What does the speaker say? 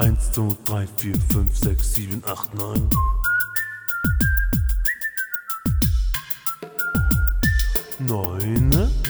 1, 2, 3, 4, 5, 6, 7, 8, 9. 9.